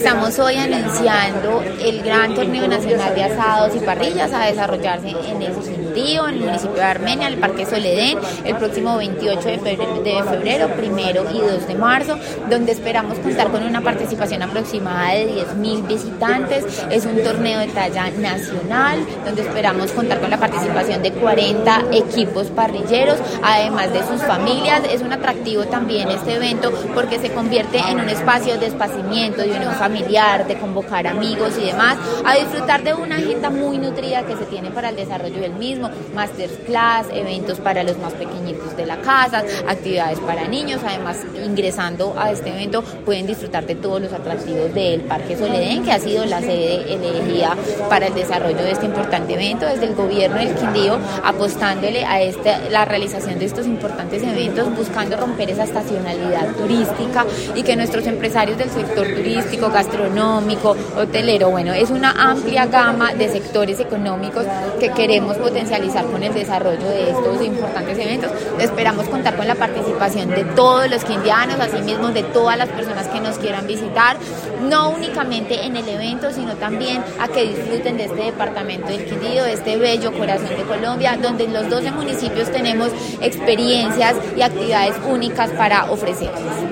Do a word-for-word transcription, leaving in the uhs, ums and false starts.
Estamos hoy anunciando el gran torneo nacional de asados y parrillas a desarrollarse en el Quindío, en el municipio de Armenia, el Parque Soledén, el próximo veintiocho de febrero, primero y dos de marzo, donde esperamos contar con una participación aproximada de diez mil visitantes. Es un torneo de talla nacional, donde esperamos contar con la participación de cuarenta equipos parrilleros, además de sus familias. Es un atractivo también este evento porque se convierte en un espacio de esparcimiento, de unión familiar, de convocar amigos y demás, a disfrutar de una agenda muy nutrida que se tiene para el desarrollo del mismo, masterclass, eventos para los más pequeñitos de la casa, actividades para niños. Además, ingresando a este evento pueden disfrutar de todos los atractivos del Parque Soledén, que ha sido la sede elegida para el desarrollo de este importante evento desde el gobierno del Quindío, apostándole a este, la realización de estos importantes eventos, buscando romper esa estacionalidad turística y que nuestros empresarios del sector turístico, gastronómico, hotelero, bueno, es una amplia gama de sectores económicos que queremos potencializar con el desarrollo de estos importantes eventos. Esperamos contar con la participación de todos los quindianos, asimismo de todas las personas que nos quieran visitar, no únicamente en el evento, sino también a que disfruten de este departamento del Quindío, de este bello corazón de Colombia, donde en los doce municipios tenemos experiencias y actividades únicas para ofrecerles.